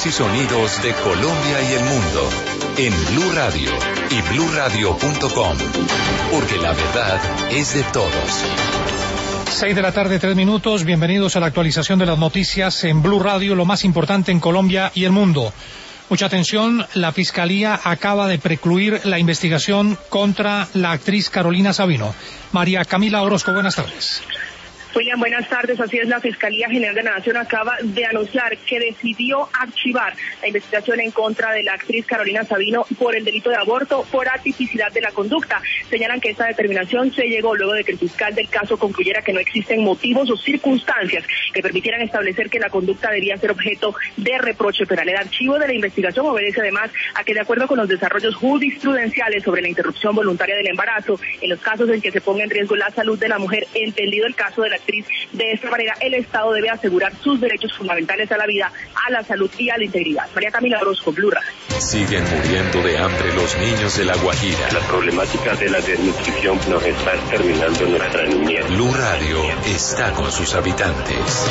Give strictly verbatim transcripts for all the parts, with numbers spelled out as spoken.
Voces y sonidos de Colombia y el mundo en Blue Radio y blue radio punto com, porque la verdad es de todos. Seis de la tarde, tres minutos. Bienvenidos a la actualización de las noticias en Blue Radio, lo más importante en Colombia y el mundo. Mucha atención, la Fiscalía acaba de precluir la investigación contra la actriz Carolina Sabino. María Camila Orozco, buenas tardes. William, buenas tardes. Así es, la Fiscalía General de la Nación acaba de anunciar que decidió archivar la investigación en contra de la actriz Carolina Sabino por el delito de aborto por atipicidad de la conducta. Señalan que esta determinación se llegó luego de que el fiscal del caso concluyera que no existen motivos o circunstancias que permitieran establecer que la conducta debía ser objeto de reproche penal. El archivo de la investigación obedece además a que, de acuerdo con los desarrollos jurisprudenciales sobre la interrupción voluntaria del embarazo, en los casos en que se ponga en riesgo la salud de la mujer, entendido el caso de la de esta manera, el Estado debe asegurar sus derechos fundamentales a la vida, a la salud y a la integridad. María Camila Orozco, Blue Radio. Siguen muriendo de hambre los niños de La Guajira. La problemática de la desnutrición nos está terminando nuestra niñez. Blue Radio está con sus habitantes.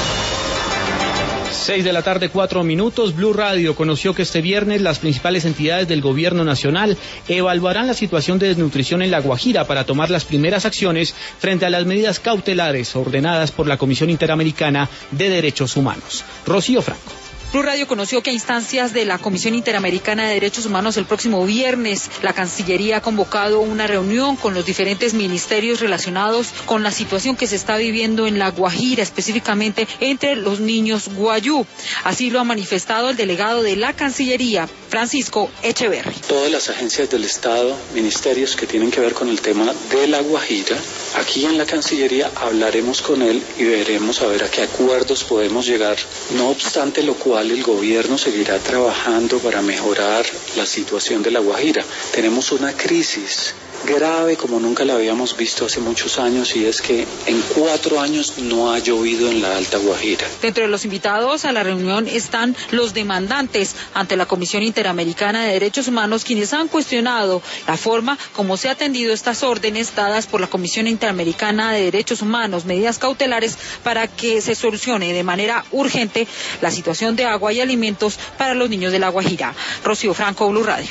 Seis de la tarde, cuatro minutos. Blue Radio conoció que este viernes las principales entidades del gobierno nacional evaluarán la situación de desnutrición en La Guajira para tomar las primeras acciones frente a las medidas cautelares ordenadas por la Comisión Interamericana de Derechos Humanos. Rocío Franco. Blue Radio conoció que a instancias de la Comisión Interamericana de Derechos Humanos el próximo viernes la Cancillería ha convocado una reunión con los diferentes ministerios relacionados con la situación que se está viviendo en La Guajira, específicamente entre los niños guayú. Así lo ha manifestado el delegado de la Cancillería, Francisco Echeverry. Todas las agencias del Estado, ministerios que tienen que ver con el tema de La Guajira, aquí en la Cancillería hablaremos con él y veremos a ver a qué acuerdos podemos llegar, no obstante lo cual el gobierno seguirá trabajando para mejorar la situación de La Guajira. Tenemos una crisis grave como nunca la habíamos visto hace muchos años, y es que en cuatro años no ha llovido en la Alta Guajira. Dentro de los invitados a la reunión están los demandantes ante la Comisión Interamericana de Derechos Humanos, quienes han cuestionado la forma como se ha atendido estas órdenes dadas por la Comisión Interamericana de Derechos Humanos, medidas cautelares para que se solucione de manera urgente la situación de agua y alimentos para los niños de La Guajira. Rocío Franco, Blue Radio.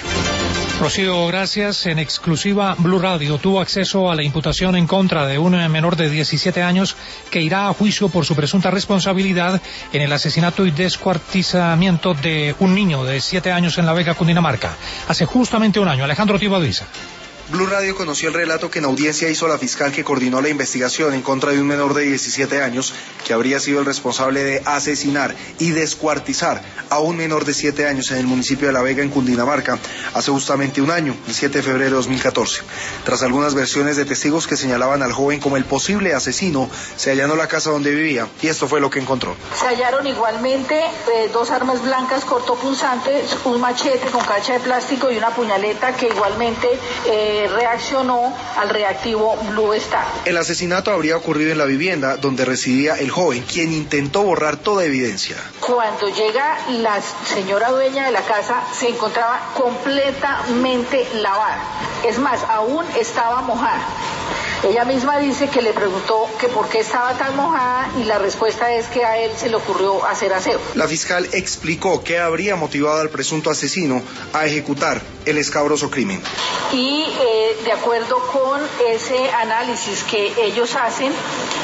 Rocío, gracias. En exclusiva, Blue Radio tuvo acceso a la imputación en contra de un menor de diecisiete años que irá a juicio por su presunta responsabilidad en el asesinato y descuartizamiento de un niño de siete años en La Vega, Cundinamarca, hace justamente un año. Alejandro Tibaduiza. Blue Radio conoció el relato que en audiencia hizo la fiscal que coordinó la investigación en contra de un menor de diecisiete años que habría sido el responsable de asesinar y descuartizar a un menor de siete años en el municipio de La Vega, en Cundinamarca, hace justamente un año, el siete de febrero de dos mil catorce. Tras algunas versiones de testigos que señalaban al joven como el posible asesino, se allanó la casa donde vivía y esto fue lo que encontró. Se hallaron igualmente eh, dos armas blancas cortopunzantes, un machete con cacha de plástico y una puñaleta que igualmente eh, reaccionó al reactivo Blue Star. El asesinato habría ocurrido en la vivienda donde residía el joven, quien intentó borrar toda evidencia. Cuando llega la señora dueña de la casa, se encontraba completamente lavada. Es más, aún estaba mojada. Ella misma dice que le preguntó que por qué estaba tan mojada y la respuesta es que a él se le ocurrió hacer aseo. La fiscal explicó que habría motivado al presunto asesino a ejecutar el escabroso crimen. Y eh, de acuerdo con ese análisis que ellos hacen,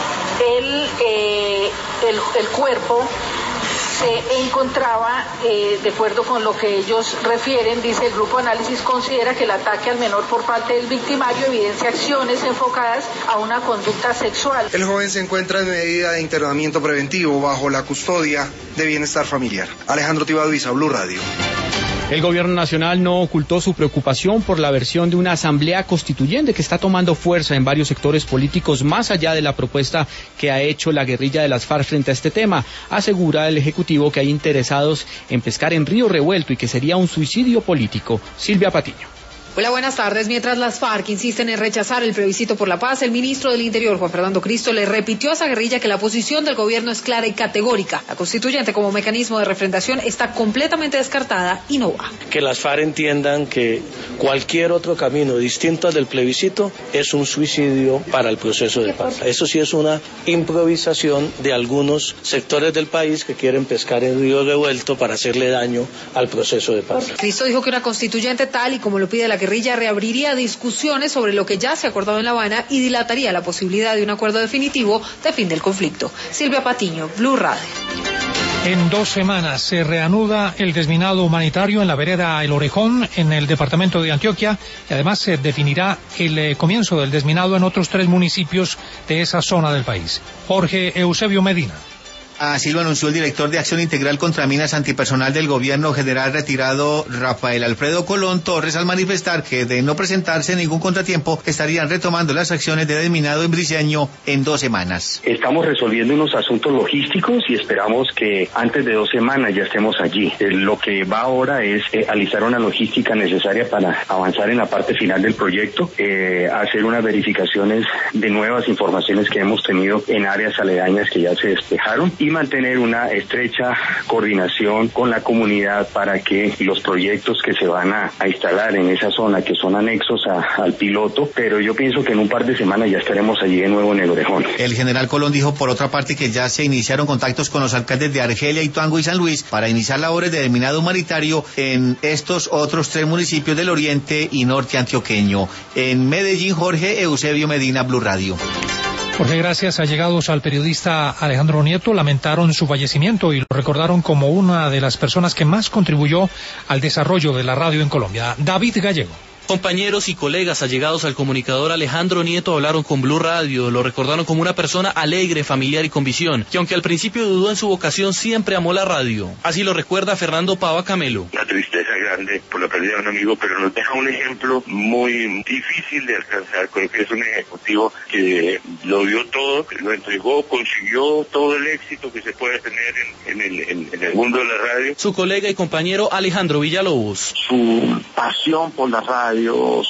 el, eh, el, el cuerpo se encontraba, eh, de acuerdo con lo que ellos refieren, dice el grupo de análisis considera que el ataque al menor por parte del victimario evidencia acciones enfocadas a una conducta sexual. El joven se encuentra en medida de internamiento preventivo bajo la custodia de Bienestar Familiar. Alejandro Tibaduiza, Blue Radio. El gobierno nacional no ocultó su preocupación por la versión de una asamblea constituyente que está tomando fuerza en varios sectores políticos más allá de la propuesta que ha hecho la guerrilla de las FARC frente a este tema. Asegura el Ejecutivo que hay interesados en pescar en río revuelto y que sería un suicidio político. Silvia Patiño. Hola, buenas tardes. Mientras las FARC insisten en rechazar el plebiscito por la paz, el ministro del Interior, Juan Fernando Cristo, le repitió a esa guerrilla que la posición del gobierno es clara y categórica. La constituyente como mecanismo de refrendación está completamente descartada y no va. Que las FARC entiendan que cualquier otro camino distinto al del plebiscito es un suicidio para el proceso de paz. Eso sí es una improvisación de algunos sectores del país que quieren pescar en río revuelto para hacerle daño al proceso de paz. Cristo dijo que una constituyente tal y como lo pide la guerrilla reabriría discusiones sobre lo que ya se ha acordado en La Habana y dilataría la posibilidad de un acuerdo definitivo de fin del conflicto. Silvia Patiño, Blue Radio. En dos semanas se reanuda el desminado humanitario en la vereda El Orejón, en el departamento de Antioquia, y además se definirá el eh, comienzo del desminado en otros tres municipios de esa zona del país. Jorge Eusebio Medina. Así lo anunció el director de Acción Integral contra Minas Antipersonal del Gobierno General retirado Rafael Alfredo Colón Torres al manifestar que de no presentarse ningún contratiempo estarían retomando las acciones de desminado en Briceño en dos semanas. Estamos resolviendo unos asuntos logísticos y esperamos que antes de dos semanas ya estemos allí. Eh, lo que va ahora es eh, alistar una logística necesaria para avanzar en la parte final del proyecto, eh, hacer unas verificaciones de nuevas informaciones que hemos tenido en áreas aledañas que ya se despejaron y mantener una estrecha coordinación con la comunidad para que los proyectos que se van a, a instalar en esa zona, que son anexos a, al piloto, pero yo pienso que en un par de semanas ya estaremos allí de nuevo en el Orejón. El general Colón dijo por otra parte que ya se iniciaron contactos con los alcaldes de Argelia, Ituango y San Luis para iniciar labores de desminado humanitario en estos otros tres municipios del oriente y norte antioqueño. En Medellín, Jorge Eusebio Medina, Blue Radio. Jorge, gracias. Allegados al periodista Alejandro Nieto lamentaron su fallecimiento y lo recordaron como una de las personas que más contribuyó al desarrollo de la radio en Colombia. David Gallego. Compañeros y colegas allegados al comunicador Alejandro Nieto hablaron con Blue Radio, lo recordaron como una persona alegre, familiar y con visión, que aunque al principio dudó en su vocación, siempre amó la radio. Así lo recuerda Fernando Pava Camelo. Una tristeza grande por la pérdida de un amigo, pero nos deja un ejemplo muy difícil de alcanzar. Creo que es un ejecutivo que lo dio todo, lo entregó, consiguió todo el éxito que se puede tener en, en, el, en, en el mundo de la radio. Su colega y compañero Alejandro Villalobos. Su pasión por la radio,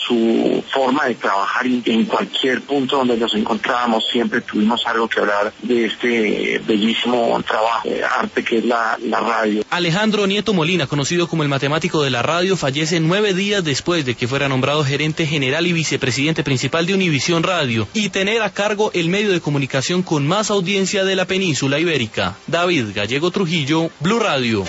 su forma de trabajar en cualquier punto donde nos encontrábamos, siempre tuvimos algo que hablar de este bellísimo trabajo de arte que es la, la radio. Alejandro Nieto Molina, conocido como el matemático de la radio, fallece nueve días después de que fuera nombrado gerente general y vicepresidente principal de Univisión Radio y tener a cargo el medio de comunicación con más audiencia de la península ibérica. David Gallego Trujillo, Blue Radio.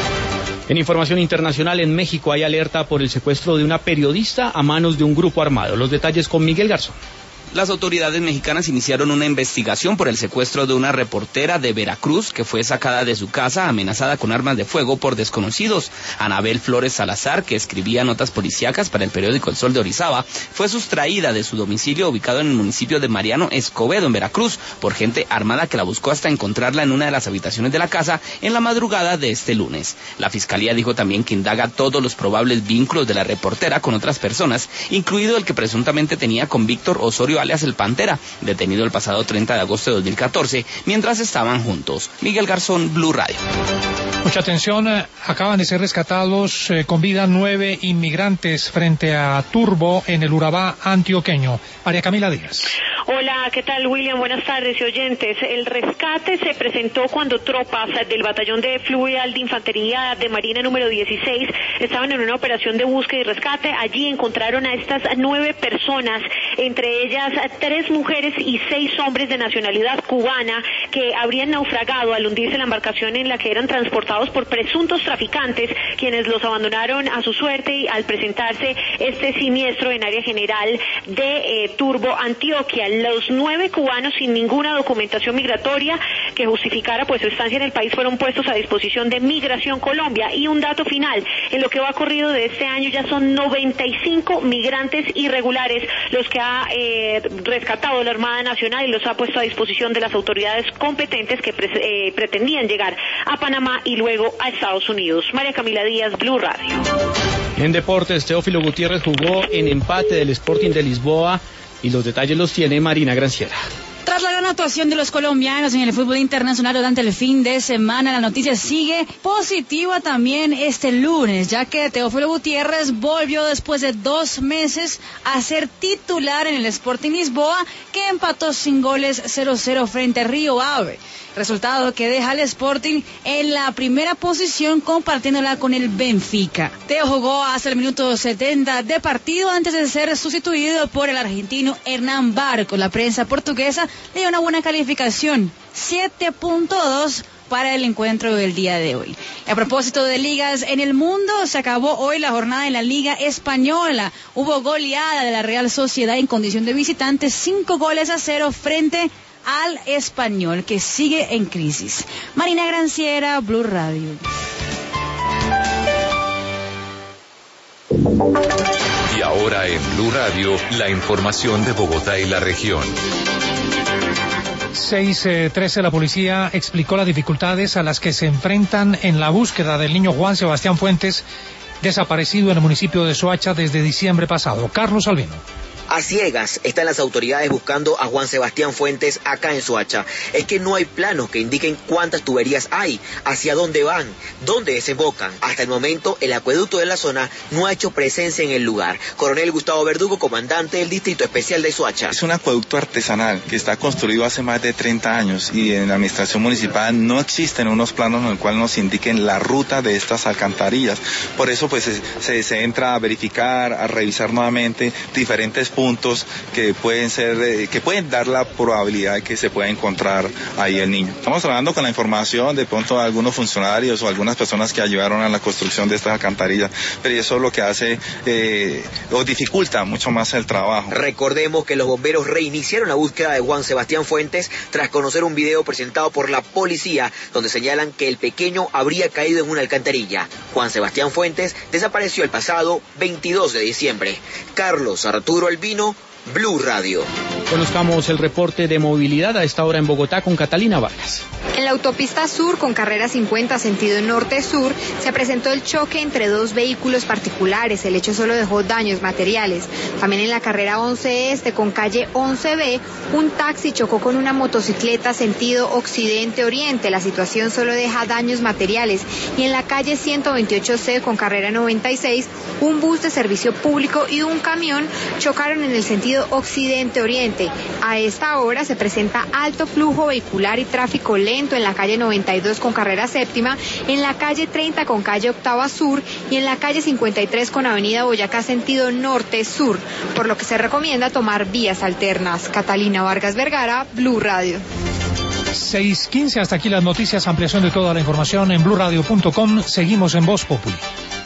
En información internacional, en México hay alerta por el secuestro de una periodista a manos de un grupo armado. Los detalles con Miguel Garzón. Las autoridades mexicanas iniciaron una investigación por el secuestro de una reportera de Veracruz que fue sacada de su casa amenazada con armas de fuego por desconocidos. Anabel Flores Salazar, que escribía notas policíacas para el periódico El Sol de Orizaba, fue sustraída de su domicilio ubicado en el municipio de Mariano Escobedo, en Veracruz, por gente armada que la buscó hasta encontrarla en una de las habitaciones de la casa en la madrugada de este lunes. La fiscalía dijo también que indaga todos los probables vínculos de la reportera con otras personas, incluido el que presuntamente tenía con Víctor Osorio alias El Pantera, detenido el pasado treinta de agosto de dos mil catorce, mientras estaban juntos. Miguel Garzón, Blue Radio. Mucha atención, acaban de ser rescatados eh, con vida nueve inmigrantes frente a Turbo en el Urabá antioqueño. María Camila Díaz. Hola, ¿qué tal, William? Buenas tardes y oyentes. El rescate se presentó cuando tropas del batallón de fluvial de infantería de Marina número dieciséis estaban en una operación de búsqueda y rescate. Allí encontraron a estas nueve personas, entre ellas tres mujeres y seis hombres de nacionalidad cubana que habrían naufragado al hundirse la embarcación en la que eran transportados por presuntos traficantes, quienes los abandonaron a su suerte y al presentarse este siniestro en área general de eh, Turbo, Antioquia. Los nueve cubanos sin ninguna documentación migratoria que justificara pues su estancia en el país fueron puestos a disposición de Migración Colombia. Y un dato final, en lo que va corrido de este año ya son noventa y cinco migrantes irregulares los que ha eh, rescatado la Armada Nacional y los ha puesto a disposición de las autoridades competentes que pre eh, pretendían llegar a Panamá y luego a Estados Unidos. María Camila Díaz, Blue Radio. En deportes, Teófilo Gutiérrez jugó en empate del Sporting de Lisboa y los detalles los tiene Marina Granciera. Tras la gran actuación de los colombianos en el fútbol internacional durante el fin de semana, la noticia sigue positiva también este lunes, ya que Teófilo Gutiérrez volvió después de dos meses a ser titular en el Sporting Lisboa, que empató sin goles cero cero frente a Río Ave. Resultado que deja al Sporting en la primera posición, compartiéndola con el Benfica. Teo jugó hasta el minuto setenta de partido antes de ser sustituido por el argentino Hernán Barco. La prensa portuguesa le dio una buena calificación, siete punto dos para el encuentro del día de hoy. A propósito de ligas en el mundo, se acabó hoy la jornada en la Liga Española. Hubo goleada de la Real Sociedad en condición de visitante, cinco goles a cero frente al Español, que sigue en crisis. Marina Granciera, Blue Radio. Y ahora en Blue Radio, la información de Bogotá y la región. seis trece, la policía explicó las dificultades a las que se enfrentan en la búsqueda del niño Juan Sebastián Fuentes, desaparecido en el municipio de Soacha desde diciembre pasado. Carlos Albino. A ciegas están las autoridades buscando a Juan Sebastián Fuentes acá en Soacha. Es que no hay planos que indiquen cuántas tuberías hay, hacia dónde van, dónde desembocan. Hasta el momento, el acueducto de la zona no ha hecho presencia en el lugar. Coronel Gustavo Verdugo, comandante del Distrito Especial de Soacha. Es un acueducto artesanal que está construido hace más de treinta años y en la administración municipal no existen unos planos en los cuales nos indiquen la ruta de estas alcantarillas. Por eso pues se, se, se entra a verificar, a revisar nuevamente diferentes puntos que pueden ser, que pueden dar la probabilidad de que se pueda encontrar ahí el niño. Estamos hablando con la información de pronto de algunos funcionarios o algunas personas que ayudaron a la construcción de estas alcantarillas, pero eso es lo que hace eh, o dificulta mucho más el trabajo. Recordemos que los bomberos reiniciaron la búsqueda de Juan Sebastián Fuentes tras conocer un video presentado por la policía donde señalan que el pequeño habría caído en una alcantarilla. Juan Sebastián Fuentes desapareció el pasado veintidós de diciembre. Carlos Arturo Albino, Blue Radio. Conozcamos el reporte de movilidad a esta hora en Bogotá con Catalina Vargas. En la autopista sur con carrera cincuenta sentido norte-sur se presentó el choque entre dos vehículos particulares. El hecho solo dejó daños materiales. También en la carrera once este con calle once be, un taxi chocó con una motocicleta sentido occidente-oriente. La situación solo deja daños materiales. Y en la calle ciento veintiocho ce con carrera noventa y seis, un bus de servicio público y un camión chocaron en el sentido occidente-oriente. A esta hora se presenta alto flujo vehicular y tráfico lento en la calle noventa y dos con carrera séptima, en la calle treinta con calle octava sur y en la calle cincuenta y tres con avenida Boyacá sentido norte-sur, por lo que se recomienda tomar vías alternas. Catalina Vargas Vergara, Blue Radio. seis quince, hasta aquí las noticias, ampliación de toda la información en blue radio punto com. Seguimos en Voz Populi.